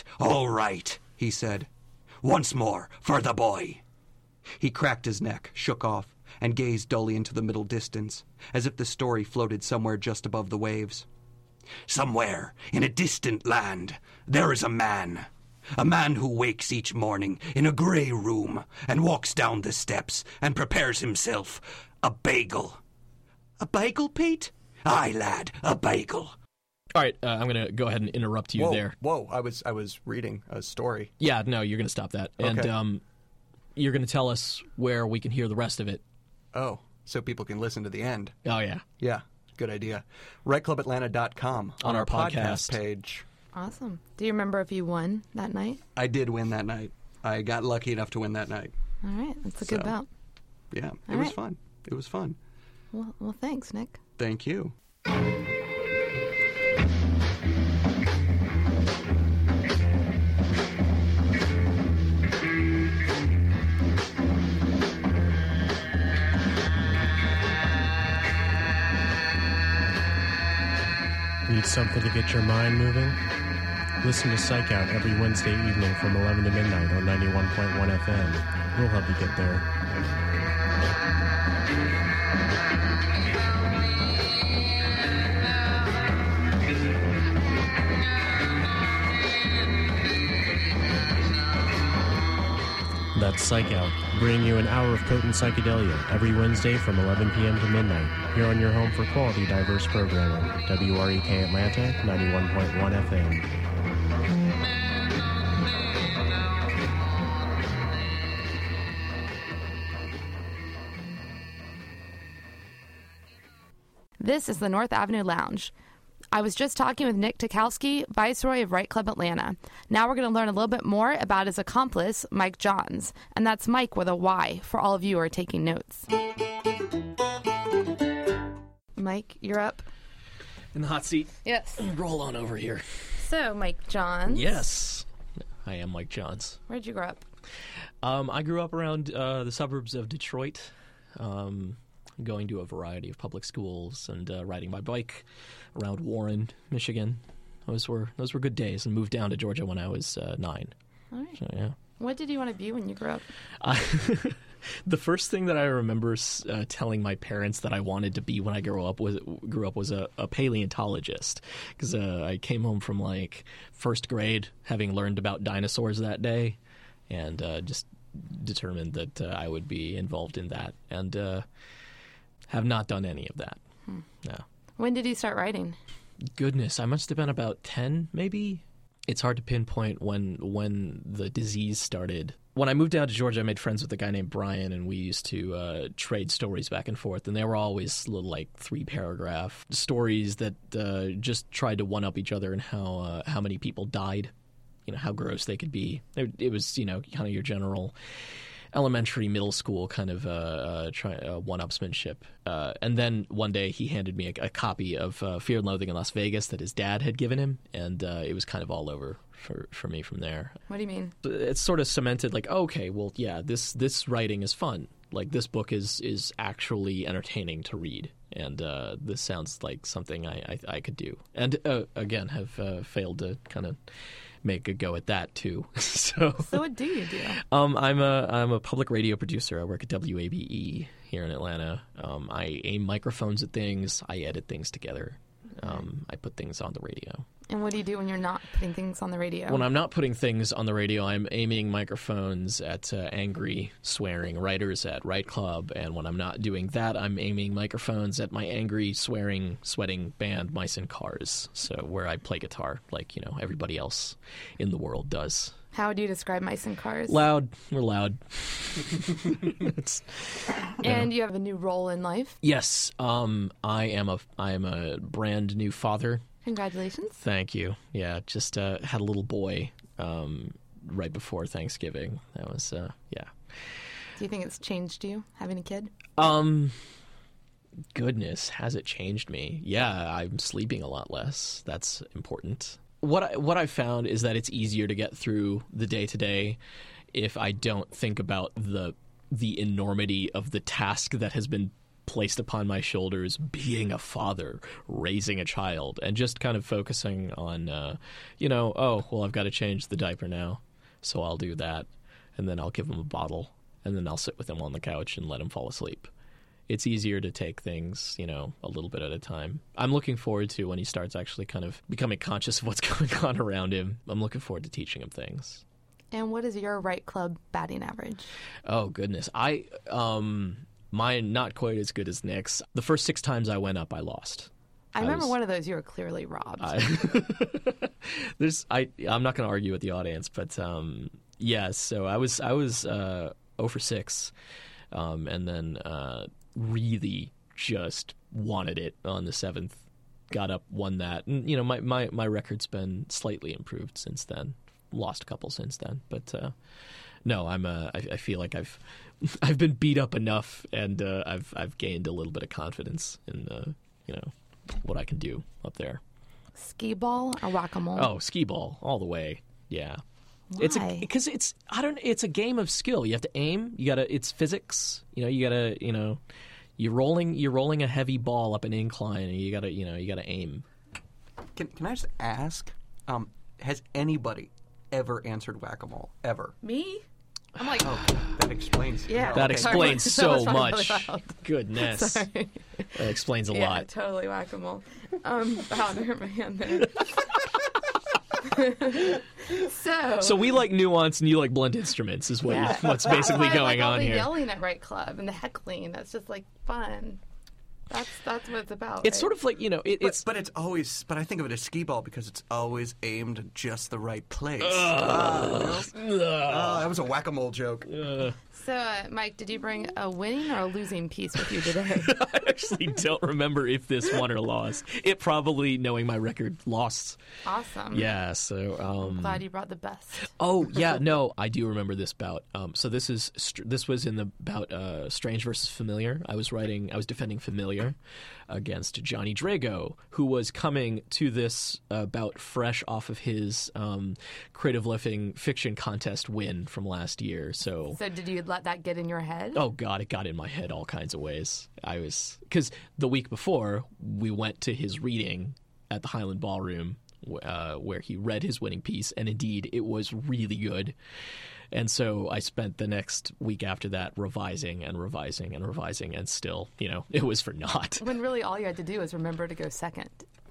he said. "Once more, for the boy." He cracked his neck, shook off and gazed dully into the middle distance, as if the story floated somewhere just above the waves. "Somewhere, in a distant land, there is a man who wakes each morning in a grey room and walks down the steps and prepares himself a bagel." "A bagel, Pete?" "Aye, lad, a bagel." All right, I'm going to go ahead and interrupt you there. Whoa, I was reading a story. Yeah, no, you're going to stop that. Okay. And you're going to tell us where we can hear the rest of it. Oh, so people can listen to the end. Oh, yeah. Yeah, good idea. RightClubAtlanta.com on our podcast page. Awesome. Do you remember if you won that night? I did win that night. I got lucky enough to win that night. All right, that's a good bout. Yeah, it was fun. It was fun. Well, thanks, Nick. Thank you. Need something to get your mind moving? Listen to Psych Out every Wednesday evening from 11 to midnight on 91.1 FM. We'll help you get there. That's Psych Out, bringing you an hour of potent psychedelia every Wednesday from 11 p.m. to midnight, here on your home for quality, diverse programming. WREK Atlanta, 91.1 FM. This is the North Avenue Lounge. I was just talking with Nick Tukowski, Viceroy of Right Club Atlanta. Now we're going to learn a little bit more about his accomplice, Mike Johns. And that's Mike with a Y, for all of you who are taking notes. Mike, you're up. In the hot seat? Yes. Roll on over here. So, Mike Johns. Yes. I am Mike Johns. Where'd you grow up? I grew up around the suburbs of Detroit, going to a variety of public schools and riding my bike around Warren, Michigan. Those were good days, and moved down to Georgia when I was 9. All right. So, yeah. What did you want to be when you grew up? The first thing that I remember telling my parents that I wanted to be when I grew up was a paleontologist, because I came home from like first grade having learned about dinosaurs that day, and just determined that I would be involved in that, and have not done any of that. No. When did you start writing? Goodness, I must have been about 10, maybe. It's hard to pinpoint when the disease started. When I moved down to Georgia, I made friends with a guy named Brian, and we used to trade stories back and forth. And they were always little, like, 3-paragraph stories that just tried to one-up each other in how many people died, how gross they could be. It was, kind of your general elementary, middle school kind of one-upsmanship. And then one day he handed me a copy of Fear and Loathing in Las Vegas that his dad had given him, and it was kind of all over for me from there. What do you mean? It's sort of cemented, like, okay, well, yeah, this writing is fun. Like, this book is actually entertaining to read, and this sounds like something I could do. And again, have failed to kind of make a go at that too. So what do you do? I'm a public radio producer. I work at WABE here in Atlanta. I aim microphones at things. I edit things together. I put things on the radio. And what do you do when you're not putting things on the radio? When I'm not putting things on the radio, I'm aiming microphones at angry, swearing writers at Right Club. And when I'm not doing that, I'm aiming microphones at my angry, swearing, sweating band, Mice and Cars. So where I play guitar like, everybody else in the world does. How would you describe Mice and Cars? Loud. We're loud. And you have a new role in life? Yes. I am a brand new father. Congratulations. Thank you. Yeah, just had a little boy right before Thanksgiving. That was, yeah. Do you think it's changed you, having a kid? Goodness, has it changed me? Yeah, I'm sleeping a lot less. That's important. What I've found is that it's easier to get through the day-to-day if I don't think about the enormity of the task that has been placed upon my shoulders, being a father, raising a child, and just kind of focusing on, I've got to change the diaper now, so I'll do that, and then I'll give him a bottle, and then I'll sit with him on the couch and let him fall asleep. it's easier to take things, a little bit at a time. I'm looking forward to when he starts actually kind of becoming conscious of what's going on around him. I'm looking forward to teaching him things. And what is your Right Club batting average? Oh, goodness. Mine not quite as good as Nick's. The first 6 times I went up, I lost. I remember one of those you were clearly robbed. I'm not going to argue with the audience, but so I was 0 for 6, and then really just wanted it on the 7th. Got up, won that, and my record's been slightly improved since then. Lost a couple since then, but no, I feel like I've been beat up enough, and I've gained a little bit of confidence in what I can do up there. Skee ball or whack-a-mole? Oh, skee ball all the way. Yeah. Why? Because it's a game of skill. You have to aim. It's physics. You're rolling a heavy ball up an incline, and you gotta aim. Can I just ask? Has anybody ever answered whack-a-mole ever? Me? I'm like, that explains. Yeah, that explains so much. Really Goodness, sorry. That explains a yeah, lot. Totally whack-a-mole. Wow, I hurt my hand there. So we like nuance and you like blunt instruments is what's basically going on here. Yelling at Right Club and the heckling, that's just like fun. That's what it's about. It's sort of like, it's... But it's always... But I think of it as skee ball because it's always aimed at just the right place. That was a whack-a-mole joke. So, Mike, did you bring a winning or a losing piece with you today? I actually don't remember if this won or lost. It probably, knowing my record, lost. Awesome. Yeah, so... I'm glad you brought the best. Oh, yeah, no, I do remember this bout. So this was in the bout Strange versus Familiar. I was defending Familiar against Johnny Drago, who was coming to this bout fresh off of his creative lifting fiction contest win from last year. So did you let that get in your head? Oh, God, it got in my head all kinds of ways. Because the week before, we went to his reading at the Highland Ballroom where he read his winning piece, and indeed, it was really good. And so I spent the next week after that revising, and still, it was for naught. When really all you had to do was remember to go second.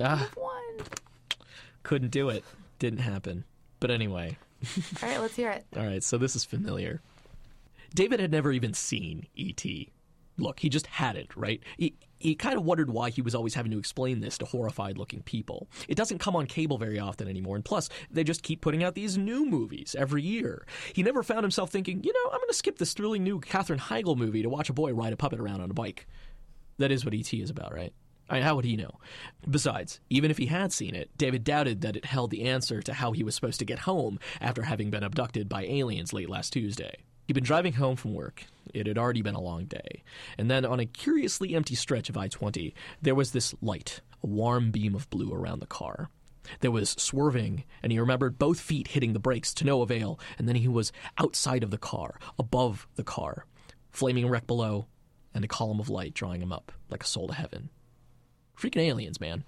Won. Couldn't do it. Didn't happen. But anyway. All right, let's hear it. All right, so this is Familiar. David had never even seen E.T. Look, he just hadn't, right? He kind of wondered why he was always having to explain this to horrified-looking people. It doesn't come on cable very often anymore, and plus, they just keep putting out these new movies every year. He never found himself thinking, I'm going to skip this thrilling new Katherine Heigl movie to watch a boy ride a puppet around on a bike. That is what E.T. is about, right? How would he know? Besides, even if he had seen it, David doubted that it held the answer to how he was supposed to get home after having been abducted by aliens late last Tuesday. He'd been driving home from work. It had already been a long day. And then on a curiously empty stretch of I-20, there was this light, a warm beam of blue around the car. There was swerving, and he remembered both feet hitting the brakes to no avail, and then he was outside of the car, above the car, flaming wreck below, and a column of light drawing him up like a soul to heaven. Freaking aliens, man.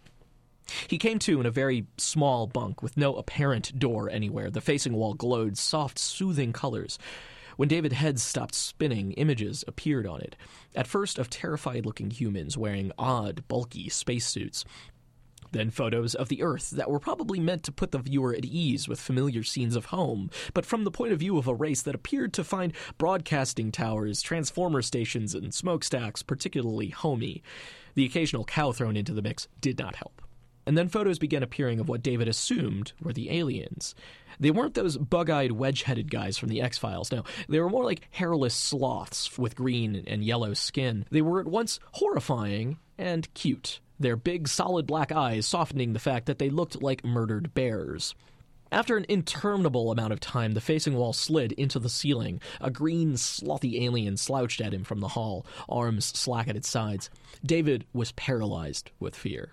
He came to in a very small bunk with no apparent door anywhere. The facing wall glowed soft, soothing colors. When David's head stopped spinning, images appeared on it, at first of terrified-looking humans wearing odd, bulky spacesuits. Then photos of the Earth that were probably meant to put the viewer at ease with familiar scenes of home, but from the point of view of a race that appeared to find broadcasting towers, transformer stations, and smokestacks particularly homey. The occasional cow thrown into the mix did not help. And then photos began appearing of what David assumed were the aliens. They weren't those bug-eyed, wedge-headed guys from the X-Files. No, they were more like hairless sloths with green and yellow skin. They were at once horrifying and cute, their big, solid black eyes softening the fact that they looked like murdered bears. After an interminable amount of time, the facing wall slid into the ceiling. A green, slothy alien slouched at him from the hall, arms slack at its sides. David was paralyzed with fear.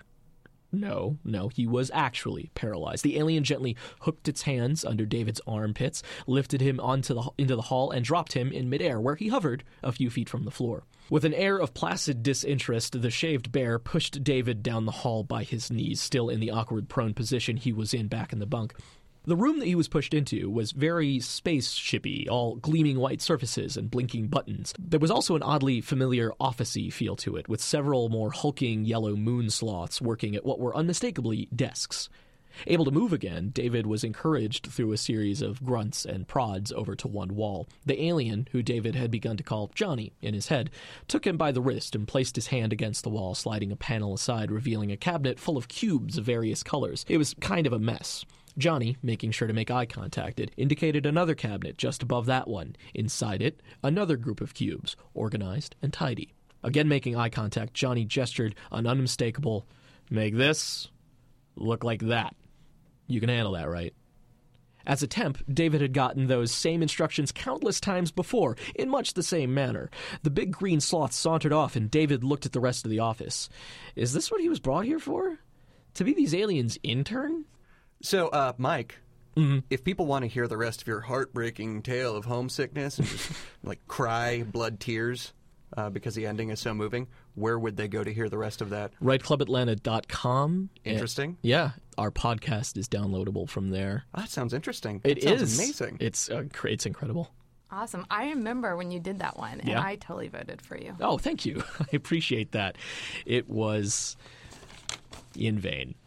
No, he was actually paralyzed. The alien gently hooked its hands under David's armpits, lifted him into the hall, and dropped him in midair, where he hovered a few feet from the floor. With an air of placid disinterest, the shaved bear pushed David down the hall by his knees, still in the awkward prone position he was in back in the bunk. The room that he was pushed into was very spaceshipy, all gleaming white surfaces and blinking buttons. There was also an oddly familiar office-y feel to it, with several more hulking yellow moon sloths working at what were unmistakably desks. Able to move again, David was encouraged through a series of grunts and prods over to one wall. The alien, who David had begun to call Johnny in his head, took him by the wrist and placed his hand against the wall, sliding a panel aside, revealing a cabinet full of cubes of various colors. It was kind of a mess. Johnny, making sure to make eye contact, indicated another cabinet just above that one. Inside it, another group of cubes, organized and tidy. Again making eye contact, Johnny gestured an unmistakable, "Make this look like that. You can handle that, right?" As a temp, David had gotten those same instructions countless times before, in much the same manner. The big green sloth sauntered off, and David looked at the rest of the office. Is this what he was brought here for? To be these aliens' intern? So, Mike, if people want to hear the rest of your heartbreaking tale of homesickness and just, cry blood tears because the ending is so moving, where would they go to hear the rest of that? RightClubAtlanta.com. Interesting. Yeah, our podcast is downloadable from there. Oh, that sounds interesting. It sounds amazing. It's incredible. Awesome. I remember when you did that one, and I totally voted for you. Oh, thank you. I appreciate that. It was in vain.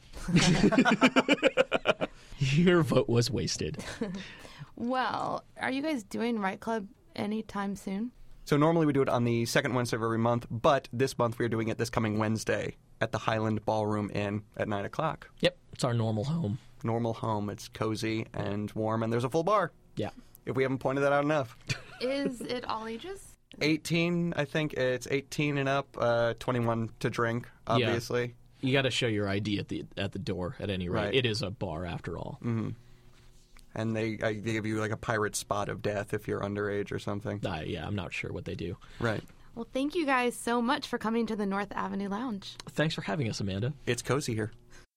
Your vote was wasted. Well, are you guys doing Right Club anytime soon? So normally we do it on the second Wednesday of every month, but this month we are doing it this coming Wednesday at the Highland Ballroom Inn at 9 o'clock. Yep, it's our normal home. Normal home. It's cozy and warm, and there's a full bar. Yeah. If we haven't pointed that out enough. Is it all ages? 18, I think. It's 18 and up, 21 to drink, obviously. Yeah. You got to show your ID at the door at any rate. Right. It is a bar after all. Mm-hmm. And they give you a pirate spot of death if you're underage or something. Yeah, I'm not sure what they do. Right. Well, thank you guys so much for coming to the North Avenue Lounge. Thanks for having us, Amanda. It's cozy here.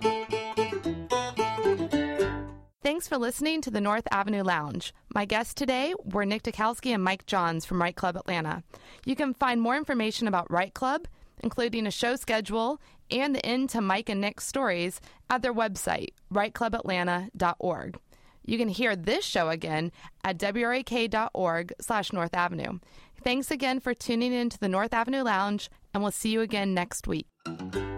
Thanks for listening to the North Avenue Lounge. My guests today were Nick Dukowski and Mike Johns from Right Club Atlanta. You can find more information about Right Club, including a show schedule and the end to Mike and Nick's stories, at their website, rightclubatlanta.org. You can hear this show again at wrak.org/North Avenue. Thanks again for tuning in to the North Avenue Lounge, and we'll see you again next week.